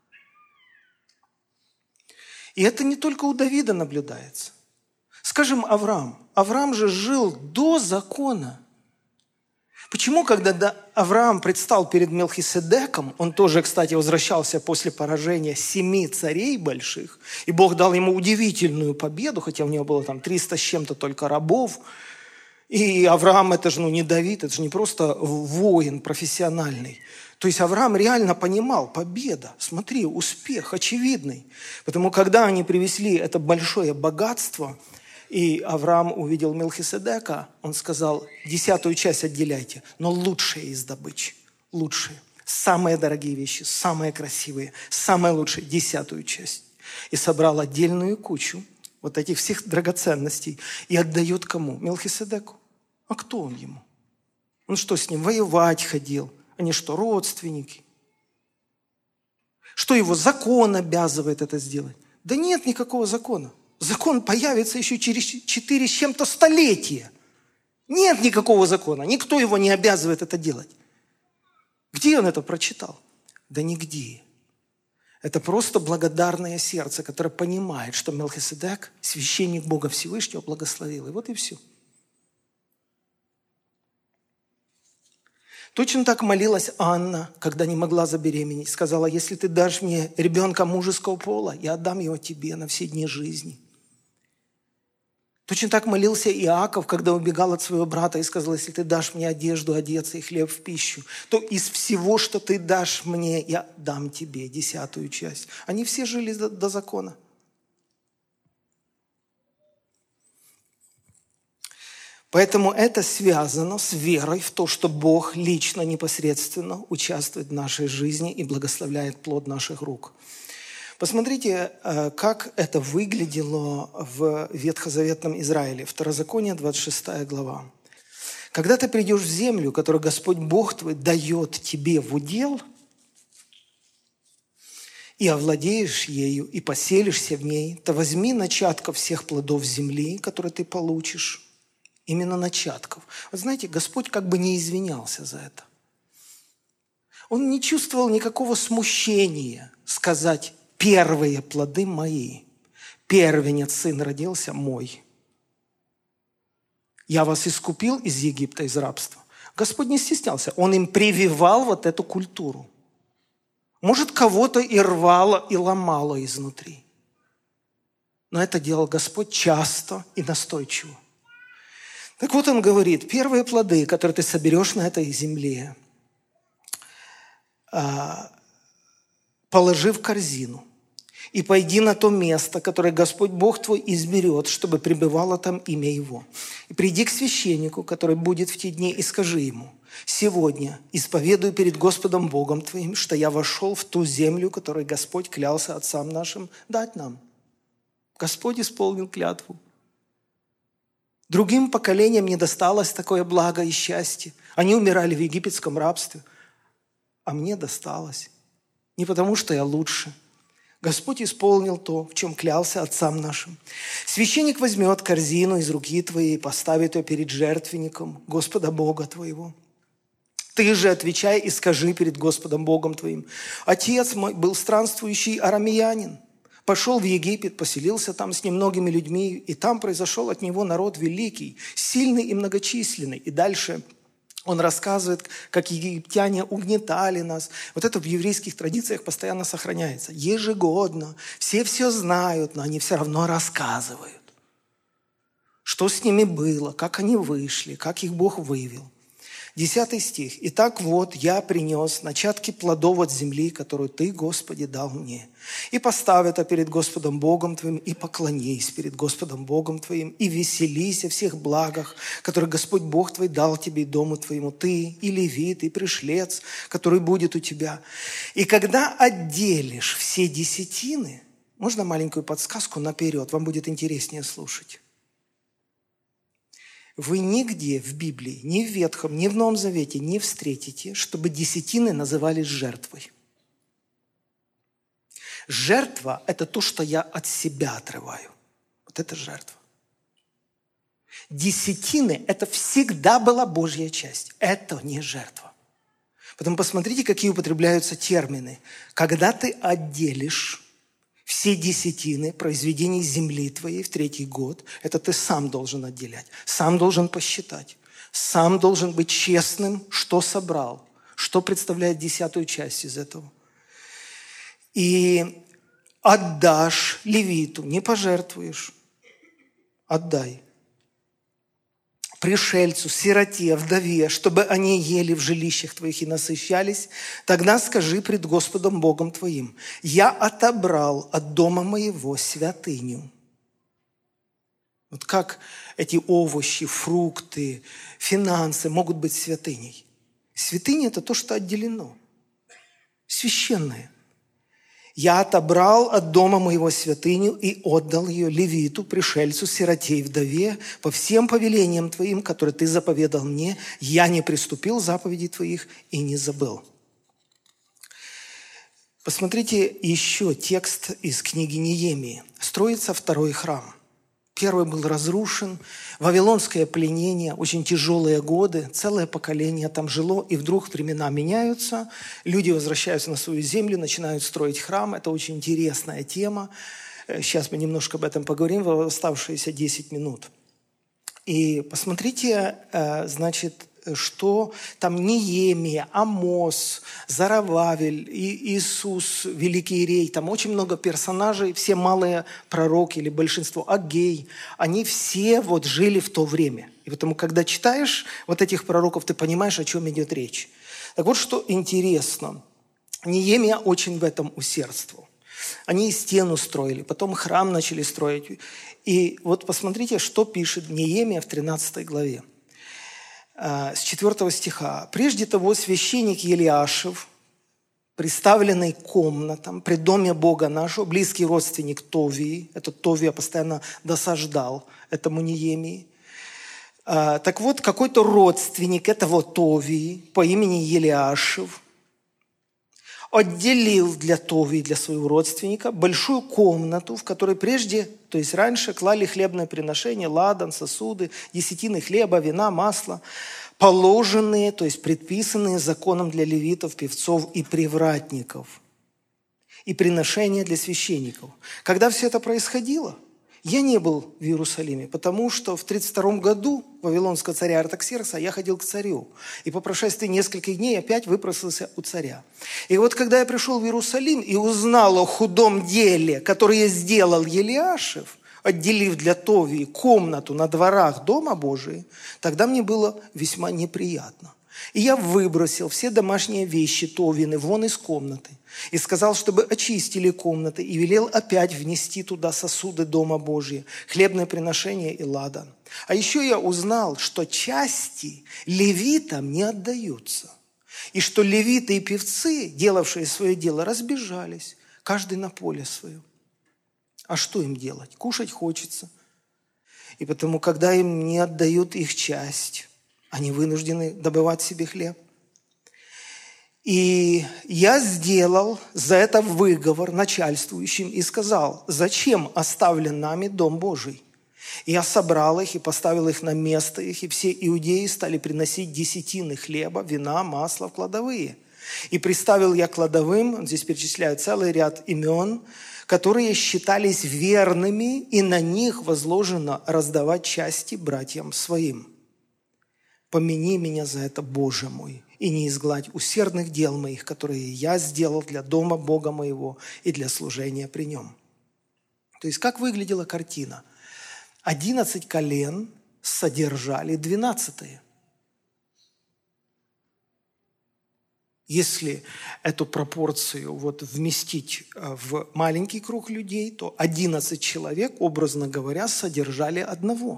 И это не только у Давида наблюдается. Скажем, Авраам. Авраам же жил до закона. Почему, когда Авраам предстал перед Мелхиседеком, он тоже, кстати, возвращался после поражения семи царей больших, и Бог дал ему удивительную победу, хотя у него было там триста с чем-то только рабов. И Авраам, это же ну, не Давид, это же не просто воин профессиональный. То есть Авраам реально понимал, победа, смотри, успех очевидный. Потому когда они привезли это большое богатство, и Авраам увидел Мелхиседека, он сказал, десятую часть отделяйте, но лучшие из добычи, лучшие, самые дорогие вещи, самые красивые, самые лучшие, десятую часть. И собрал отдельную кучу вот этих всех драгоценностей и отдает кому? Мелхиседеку. А кто он ему? Он что, с ним воевать ходил? Они что, родственники? Что его закон обязывает это сделать? Да нет никакого закона. Закон появится еще через четыре с чем-то столетия. Нет никакого закона. Никто его не обязывает это делать. Где он это прочитал? Да нигде. Это просто благодарное сердце, которое понимает, что Мелхиседек, священник Бога Всевышнего, благословил. И вот и все. Точно так молилась Анна, когда не могла забеременеть. Сказала, если ты дашь мне ребенка мужеского пола, я отдам его тебе на все дни жизни. Точно так молился Иаков, когда убегал от своего брата и сказал, если ты дашь мне одежду одеться и хлеб в пищу, то из всего, что ты дашь мне, я дам тебе десятую часть. Они все жили до, до закона. Поэтому это связано с верой в то, что Бог лично, непосредственно участвует в нашей жизни и благословляет плод наших рук. Посмотрите, как это выглядело в ветхозаветном Израиле. Второзаконие, двадцать шестая глава. Когда ты придешь в землю, которую Господь Бог твой дает тебе в удел, и овладеешь ею, и поселишься в ней, то возьми начатков всех плодов земли, которые ты получишь. Именно начатков. Вот знаете, Господь как бы не извинялся за это. Он не чувствовал никакого смущения сказать «первые плоды мои, первенец сын родился мой». Я вас искупил из Египта, из рабства. Господь не стеснялся. Он им прививал вот эту культуру. Может, кого-то и рвало, и ломало изнутри. Но это делал Господь часто и настойчиво. Так вот он говорит, первые плоды, которые ты соберешь на этой земле, положи в корзину и пойди на то место, которое Господь Бог твой изберет, чтобы пребывало там имя Его. И приди к священнику, который будет в те дни, и скажи ему, сегодня исповедую перед Господом Богом твоим, что я вошел в ту землю, которую Господь клялся отцам нашим дать нам. Господь исполнил клятву. Другим поколениям не досталось такое благо и счастье. Они умирали в египетском рабстве, а мне досталось. Не потому, что я лучше. Господь исполнил то, в чем клялся отцам нашим. Священник возьмет корзину из руки твоей и поставит ее перед жертвенником Господа Бога твоего. Ты же отвечай и скажи перед Господом Богом твоим. Отец мой был странствующий арамеянин. Пошел в Египет, поселился там с немногими людьми, и там произошел от него народ великий, сильный и многочисленный. И дальше Он рассказывает, как египтяне угнетали нас. Вот это в еврейских традициях постоянно сохраняется. Ежегодно. Все все знают, но они все равно рассказывают. Что с ними было, как они вышли, как их Бог вывел. Десятый стих. «Итак, вот я принес начатки плодов от земли, которую Ты, Господи, дал мне. И поставь это перед Господом Богом Твоим, и поклонись перед Господом Богом Твоим, и веселись о всех благах, которые Господь Бог Твой дал тебе и дому Твоему, Ты, и левит, и пришлец, который будет у тебя. И когда отделишь все десятины». Можно маленькую подсказку наперед? Вам будет интереснее слушать. Вы нигде в Библии, ни в Ветхом, ни в Новом Завете не встретите, чтобы десятины назывались жертвой. Жертва – это то, что я от себя отрываю. Вот это жертва. Десятины – это всегда была Божья часть. Это не жертва. Поэтому посмотрите, какие употребляются термины. Когда ты отделишь все десятины произведений земли твоей в третий год, это ты сам должен отделять, сам должен посчитать, сам должен быть честным, что собрал, что представляет десятую часть из этого. И отдашь левиту, не пожертвуешь, отдай. Пришельцу, сироте, вдове, чтобы они ели в жилищах твоих и насыщались, тогда скажи пред Господом Богом твоим: я отобрал от дома моего святыню. Вот как эти овощи, фрукты, финансы могут быть святыней? Святыня – это то, что отделено, священное. Я отобрал от дома моего святыню и отдал ее левиту, пришельцу, сироте и вдове по всем повелениям твоим, которые ты заповедал мне. Я не приступил заповедей твоих и не забыл. Посмотрите еще текст из книги Неемии. Строится второй храм. Первый был разрушен, вавилонское пленение, очень тяжелые годы, целое поколение там жило, и вдруг времена меняются, люди возвращаются на свою землю, начинают строить храм. Это очень интересная тема. Сейчас мы немножко об этом поговорим в оставшиеся десять минут. И посмотрите, значит, что там Неемия, Амос, Зарававель, Иисус, Великий Иерей, там очень много персонажей, все малые пророки или большинство, Агей, они все вот жили в то время. И потому, когда читаешь вот этих пророков, ты понимаешь, о чем идет речь. Так вот, что интересно, Неемия очень в этом усердствовал. Они и стену строили, потом храм начали строить. И вот посмотрите, что пишет Неемия в тринадцатой главе. С четвёртого стиха. «Прежде того священник Елиашев, представленный комнатам при доме Бога нашего, близкий родственник Товии», этот Товия постоянно досаждал этому Неемии. Так вот, какой-то родственник этого Товии по имени Елиашев отделил для Товии, для своего родственника, большую комнату, в которой прежде, то есть раньше, клали хлебное приношение, ладан, сосуды, десятины хлеба, вина, масла, положенные, то есть предписанные законом для левитов, певцов и привратников, и приношения для священников. Когда все это происходило, я не был в Иерусалиме, потому что в тридцать втором году вавилонского царя Артаксеркса я ходил к царю. И по прошествии нескольких дней опять выпросился у царя. И вот когда я пришел в Иерусалим и узнал о худом деле, которое сделал Елиашев, отделив для Товии комнату на дворах Дома Божия, тогда мне было весьма неприятно. И я выбросил все домашние вещи Товины вон из комнаты и сказал, чтобы очистили комнаты, и велел опять внести туда сосуды Дома Божия, хлебное приношение и ладан. А еще я узнал, что части левитам не отдаются, и что левиты и певцы, делавшие свое дело, разбежались, каждый на поле свое. А что им делать? Кушать хочется. И потому, когда им не отдают их часть, они вынуждены добывать себе хлеб. И я сделал за это выговор начальствующим и сказал: зачем оставлен нами Дом Божий? И я собрал их и поставил их на место их, и все иудеи стали приносить десятины хлеба, вина, масла в кладовые. И приставил я кладовым, здесь перечисляю целый ряд имен, которые считались верными, и на них возложено раздавать части братьям своим. помяни меня за это, Боже мой, и не изгладь усердных дел моих, которые я сделал для дома Бога моего и для служения при нем». То есть как выглядела картина? Одиннадцать колен содержали двенадцатое. Если эту пропорцию вот вместить в маленький круг людей, то одиннадцать человек, образно говоря, содержали одного.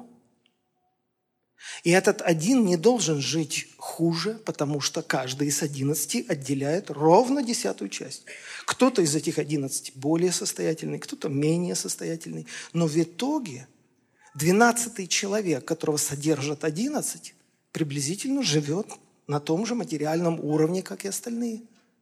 И этот один не должен жить хуже, потому что каждый из одиннадцати отделяет ровно десятую часть. Кто-то из этих одиннадцати более состоятельный, кто-то менее состоятельный. Но в итоге двенадцатый человек, которого содержат одиннадцать, приблизительно живет на том же материальном уровне, как и остальные.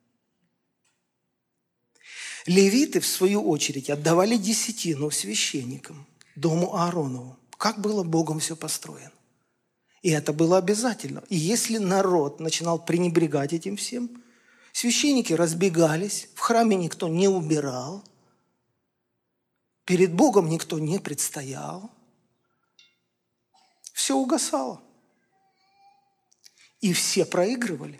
Левиты, в свою очередь, отдавали десятину священникам, дому Ааронову. Как было Богом все построено. И это было обязательно. И если народ начинал пренебрегать этим всем, священники разбегались, в храме никто не убирал, перед Богом никто не предстоял, все угасало. И все проигрывали.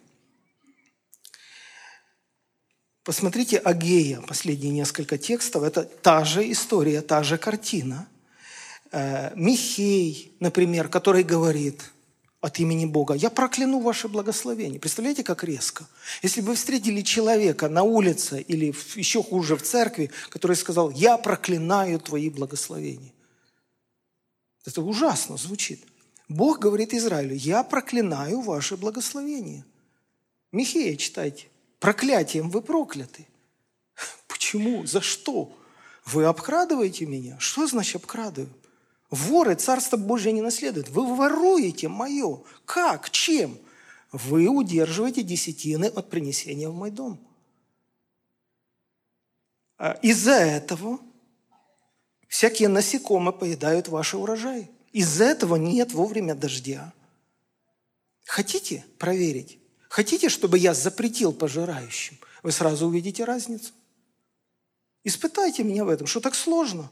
Посмотрите Агея, последние несколько текстов. Это та же история, та же картина. Михей, например, который говорит от имени Бога: «Я прокляну ваше благословение». Представляете, как резко? Если бы вы встретили человека на улице или еще хуже в церкви, который сказал: «Я проклинаю твои благословения». Это ужасно звучит. Бог говорит Израилю: «Я проклинаю ваши благословения». Михея читайте. Проклятием вы прокляты. Почему? За что? Вы обкрадываете меня? Что значит обкрадываю? Воры Царство Божие не наследуют. Вы воруете мое. Как? Чем? Вы удерживаете десятины от принесения в мой дом. Из-за этого всякие насекомые поедают ваши урожаи. Из-за этого нет вовремя дождя. Хотите проверить? Хотите, чтобы я запретил пожирающим? Вы сразу увидите разницу. Испытайте меня в этом. Что так сложно?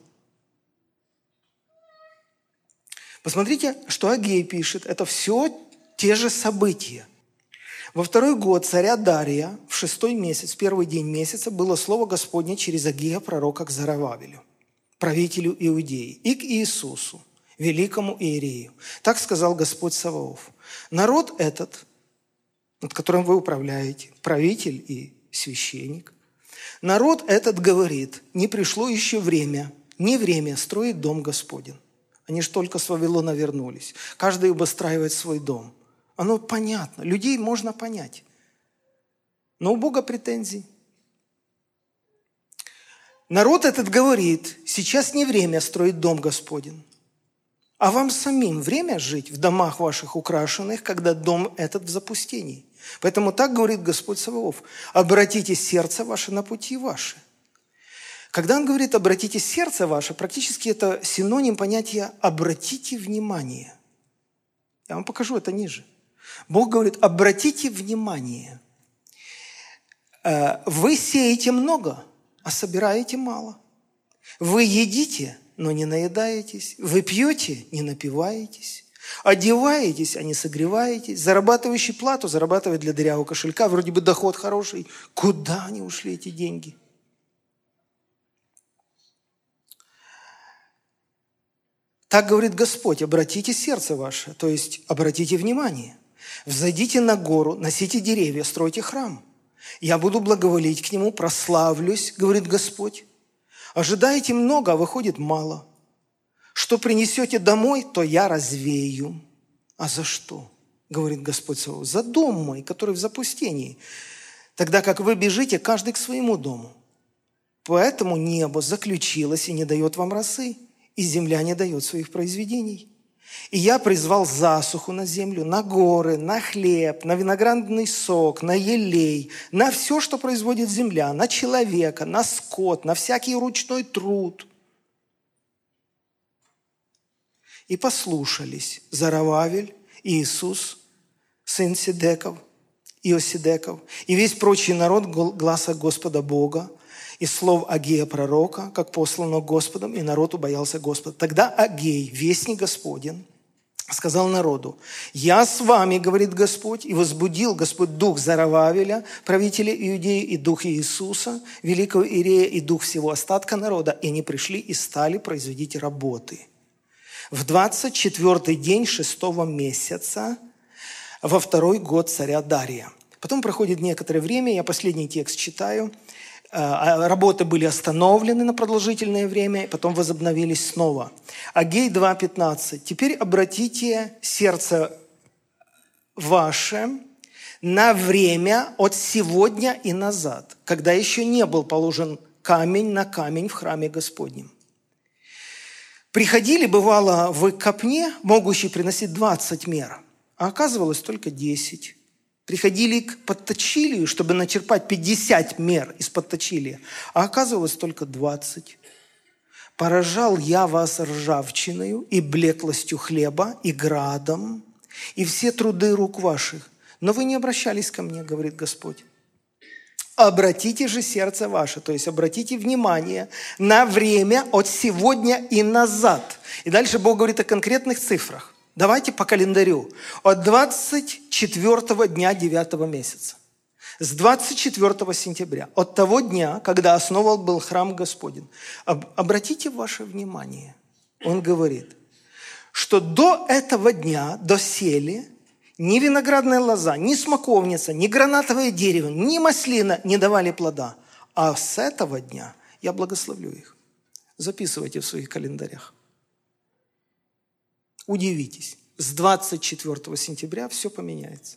Посмотрите, что Агей пишет. Это все те же события. Во второй год царя Дария, в шестой месяц, в первый день месяца, было слово Господне через Агея, пророка, к Зоровавелю, правителю Иудеи, и к Иисусу, великому иерею. Так сказал Господь Саваоф: народ этот, над которым вы управляете, правитель и священник, народ этот говорит: не пришло еще время, не время строить дом Господень. Они ж только с Вавилона вернулись. Каждый обустраивает свой дом. Оно понятно. Людей можно понять. Но у Бога претензий. Народ этот говорит: сейчас не время строить дом Господень. А вам самим время жить в домах ваших украшенных, когда дом этот в запустении. Поэтому так говорит Господь Саваоф: обратите сердце ваше на пути ваши. Когда он говорит «обратите сердце ваше», практически это синоним понятия «обратите внимание». Я вам покажу это ниже. Бог говорит: обратите внимание. Вы сеете много, а собираете мало. Вы едите, но не наедаетесь. Вы пьете, не напиваетесь. Одеваетесь, а не согреваетесь. Зарабатывающий плату зарабатывает для дырявого кошелька. Вроде бы доход хороший. Куда они ушли, эти деньги? Так говорит Господь: обратите сердце ваше, то есть обратите внимание. Взойдите на гору, носите деревья, стройте храм. Я буду благоволить к нему, прославлюсь, говорит Господь. Ожидаете много, а выходит мало. Что принесете домой, то я развею. А за что? Говорит Господь Саваоф: за дом мой, который в запустении. Тогда как вы бежите, каждый к своему дому. Поэтому небо заключилось и не дает вам росы, и земля не дает своих произведений. И я призвал засуху на землю, на горы, на хлеб, на виноградный сок, на елей, на все, что производит земля, на человека, на скот, на всякий ручной труд. И послушались Зоровавель, Иисус, сын Сидеков, Иосидеков, и весь прочий народ гласа Господа Бога, и слов Агея пророка, как послано Господом, и народ убоялся Господа. Тогда Агей, вестник Господень, сказал народу: «Я с вами, говорит Господь, и возбудил Господь дух Зарававеля, правителя Иудеи, и дух Иисуса, великого Иерея, и дух всего остатка народа, и они пришли и стали производить работы. В двадцать четвёртый день шестого месяца, во второй год царя Дария». Потом проходит некоторое время, я последний текст читаю. Работы были остановлены на продолжительное время, и потом возобновились снова. Агей два пятнадцать. «Теперь обратите сердце ваше на время от сегодня и назад, когда еще не был положен камень на камень в храме Господнем. Приходили, бывало, в копне, могущие приносить двадцать мер, а оказывалось только десять. Приходили к подточилию, чтобы начерпать пятьдесят мер из подточилия, а оказывалось только двадцать. Поражал я вас ржавчиною и блеклостью хлеба, и градом, и все труды рук ваших. Но вы не обращались ко мне, говорит Господь. Обратите же сердце ваше, то есть обратите внимание на время от сегодня и назад». И дальше Бог говорит о конкретных цифрах. Давайте по календарю. От двадцать четвёртого дня девятого месяца. С двадцать четвёртого сентября. От того дня, когда основан был храм Господень. Обратите ваше внимание. Он говорит, что до этого дня досели ни виноградная лоза, ни смоковница, ни гранатовое дерево, ни маслина не давали плода. А с этого дня я благословлю их. Записывайте в своих календарях. Удивитесь, с двадцать четвёртого сентября все поменяется.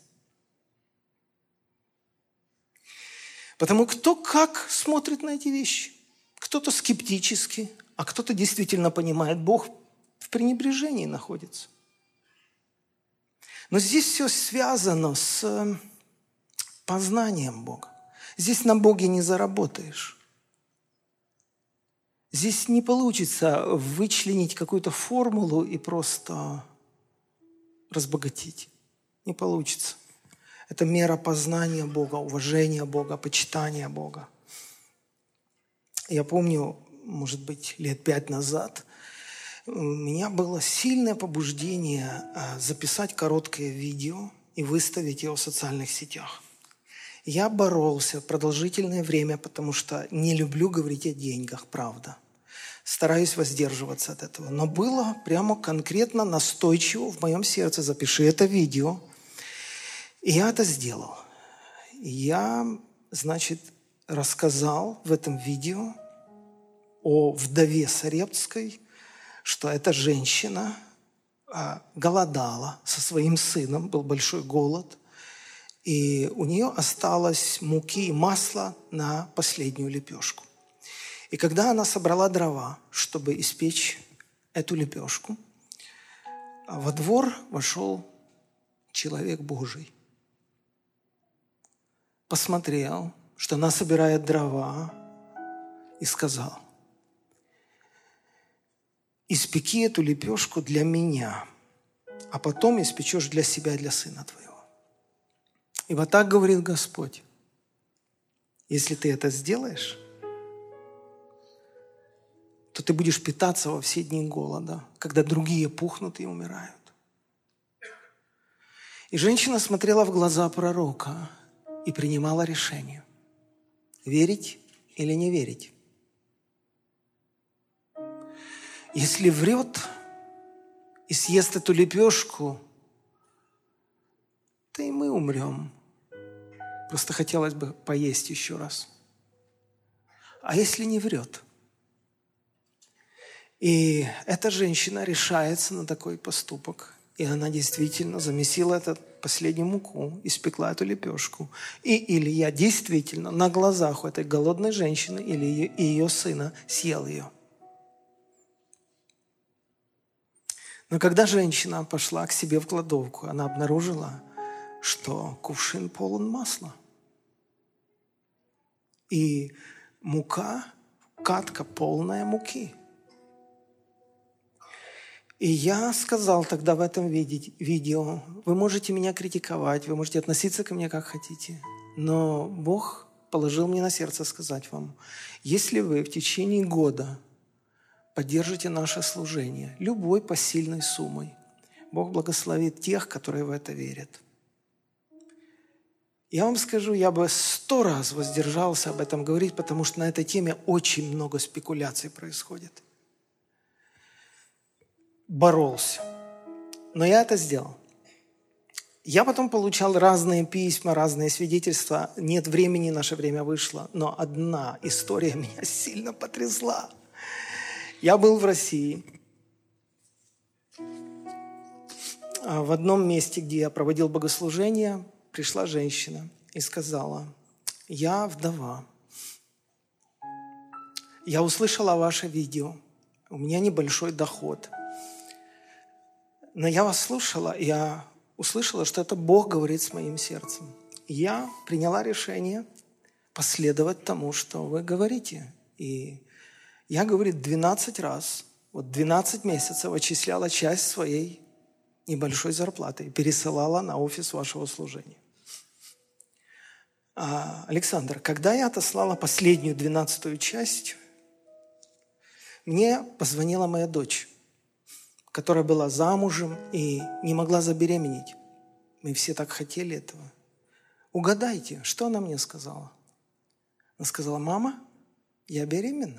Потому кто как смотрит на эти вещи. Кто-то скептически, а кто-то действительно понимает, Бог в пренебрежении находится. Но здесь все связано с познанием Бога. Здесь на Боге не заработаешь. Здесь не получится вычленить какую-то формулу и просто разбогатеть. Не получится. Это мера познания Бога, уважения Бога, почитания Бога. Я помню, может быть, лет пять назад у меня было сильное побуждение записать короткое видео и выставить его в социальных сетях. Я боролся продолжительное время, потому что не люблю говорить о деньгах, правда. Стараюсь воздерживаться от этого. Но было прямо конкретно настойчиво в моем сердце: запиши это видео. И я это сделал. Я, значит, рассказал в этом видео о вдове Сарептской, что эта женщина голодала со своим сыном, был большой голод, и у нее осталось муки и масла на последнюю лепешку. И когда она собрала дрова, чтобы испечь эту лепешку, во двор вошел человек Божий. Посмотрел, что она собирает дрова, и сказал: «Испеки эту лепешку для меня, а потом испечешь для себя и для сына твоего». И вот так говорит Господь: если ты это сделаешь, то ты будешь питаться во все дни голода, когда другие пухнут и умирают. И женщина смотрела в глаза пророка и принимала решение: верить или не верить. Если врет и съест эту лепешку, то и мы умрем. Просто хотелось бы поесть еще раз. А если не врет? И эта женщина решается на такой поступок. И она действительно замесила эту последнюю муку, испекла эту лепешку. И Илья действительно на глазах у этой голодной женщины или ее, и ее сына съел ее. Но когда женщина пошла к себе в кладовку, она обнаружила, что кувшин полон масла. И мука, катка полная муки. И я сказал тогда в этом видео: вы можете меня критиковать, вы можете относиться ко мне как хотите, но Бог положил мне на сердце сказать вам: если вы в течение года поддержите наше служение любой посильной суммой, Бог благословит тех, которые в это верят. Я вам скажу, я бы сто раз воздержался об этом говорить, потому что на этой теме очень много спекуляций происходит. Боролся. Но я это сделал. Я потом получал разные письма, разные свидетельства. Нет времени, наше время вышло. Но одна история меня сильно потрясла. Я был в России. В одном месте, где я проводил богослужение, пришла женщина и сказала: «Я вдова. Я услышала ваше видео. У меня небольшой доход. Но я вас слушала, и я услышала, что это Бог говорит с моим сердцем. Я приняла решение последовать тому, что вы говорите. И я, говорит, двенадцать раз, вот двенадцать месяцев отчисляла часть своей небольшой зарплаты и пересылала на офис вашего служения. А, Александр, когда я отослала последнюю двенадцатую часть, мне позвонила моя дочь, которая была замужем и не могла забеременеть. Мы все так хотели этого. Угадайте, что она мне сказала? Она сказала: «Мама, я беременна».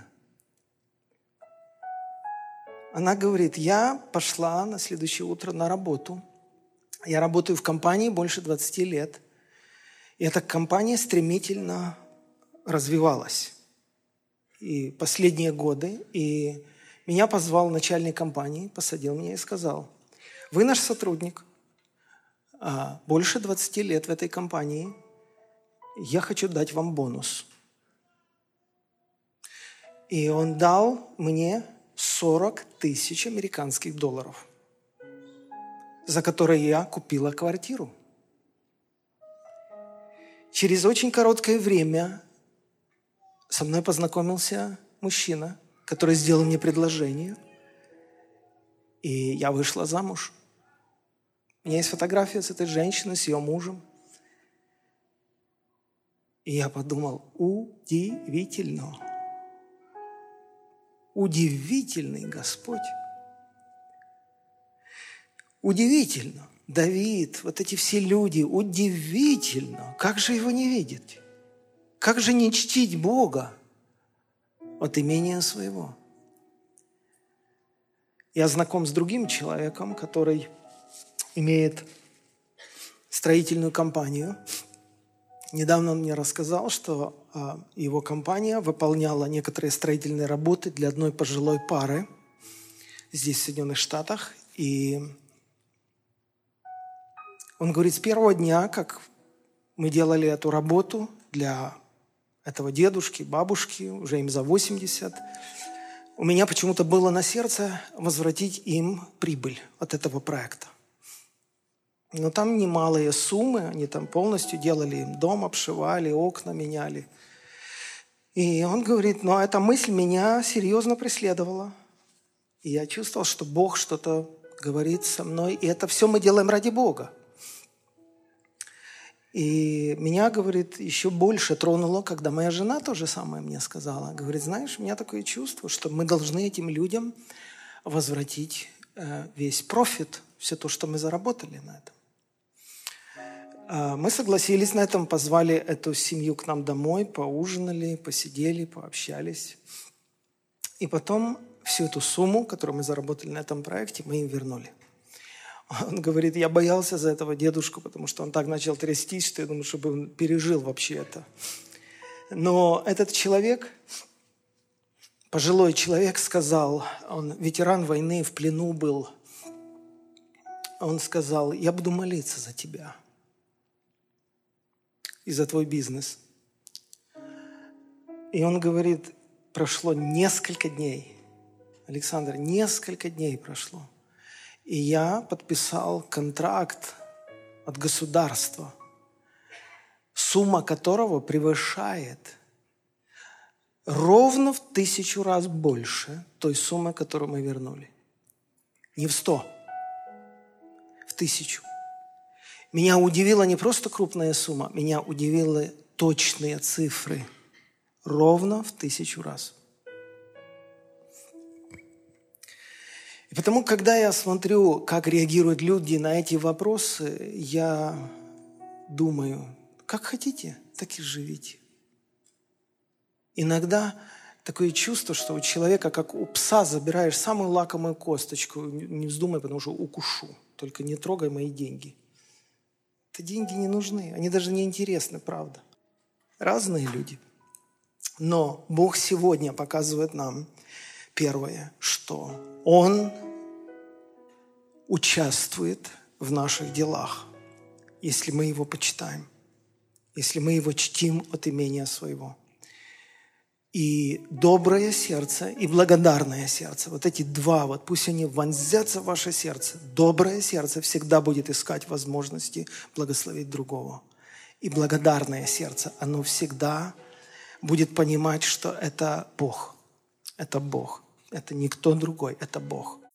Она говорит: «Я пошла на следующее утро на работу. Я работаю в компании больше двадцати лет. И эта компания стремительно развивалась. И последние годы. И меня позвал начальник компании, посадил меня и сказал: вы наш сотрудник, больше двадцати лет в этой компании. Я хочу дать вам бонус». И он дал мне сорок тысяч американских долларов, за которые я купила квартиру. Через очень короткое время со мной познакомился мужчина, который сделал мне предложение, и я вышла замуж. У меня есть фотография с этой женщиной, с ее мужем. И я подумал: удивительно. Удивительный Господь. Удивительно. Давид, вот эти все люди, удивительно. Как же его не видеть? Как же не чтить Бога от имения своего? Я знаком с другим человеком, который имеет строительную компанию. Недавно он мне рассказал, что а, его компания выполняла некоторые строительные работы для одной пожилой пары здесь, в Соединенных Штатах. И он говорит, с первого дня, как мы делали эту работу для этого дедушки, бабушки, уже им за восемьдесят, у меня почему-то было на сердце возвратить им прибыль от этого проекта. Но там немалые суммы, они там полностью делали им дом, обшивали, окна меняли. И он говорит, но эта мысль меня серьезно преследовала. И я чувствовал, что Бог что-то говорит со мной, и это все мы делаем ради Бога. И меня, говорит, еще больше тронуло, когда моя жена то же самое мне сказала. Говорит, знаешь, у меня такое чувство, что мы должны этим людям возвратить э, весь профит, все то, что мы заработали на этом. Э, мы согласились на этом, позвали эту семью к нам домой, поужинали, посидели, пообщались. И потом всю эту сумму, которую мы заработали на этом проекте, мы им вернули. Он говорит, я боялся за этого дедушку, потому что он так начал трястись, что я думаю, чтобы он пережил вообще это. Но этот человек, пожилой человек, сказал, он ветеран войны, в плену был. Он сказал, я буду молиться за тебя и за твой бизнес. И он говорит, прошло несколько дней. Александр, несколько дней прошло. И я подписал контракт от государства, сумма которого превышает ровно в тысячу раз больше той суммы, которую мы вернули. Не в сто, в тысячу. Меня удивила не просто крупная сумма, меня удивили точные цифры. Ровно в тысячу раз. И Потому, когда я смотрю, как реагируют люди на эти вопросы, я думаю, как хотите, так и живите. Иногда такое чувство, что у человека, как у пса, забираешь самую лакомую косточку. Не вздумай, потому что укушу. Только не трогай мои деньги. Это деньги не нужны. Они даже не интересны, правда. Разные люди. Но Бог сегодня показывает нам, первое, что Он участвует в наших делах, если мы Его почитаем, если мы Его чтим от имения Своего. И доброе сердце, и благодарное сердце. Вот эти два, вот пусть они вонзятся в ваше сердце. Доброе сердце всегда будет искать возможности благословить другого. И благодарное сердце, оно всегда будет понимать, что это Бог. Это Бог. Это никто другой, это Бог.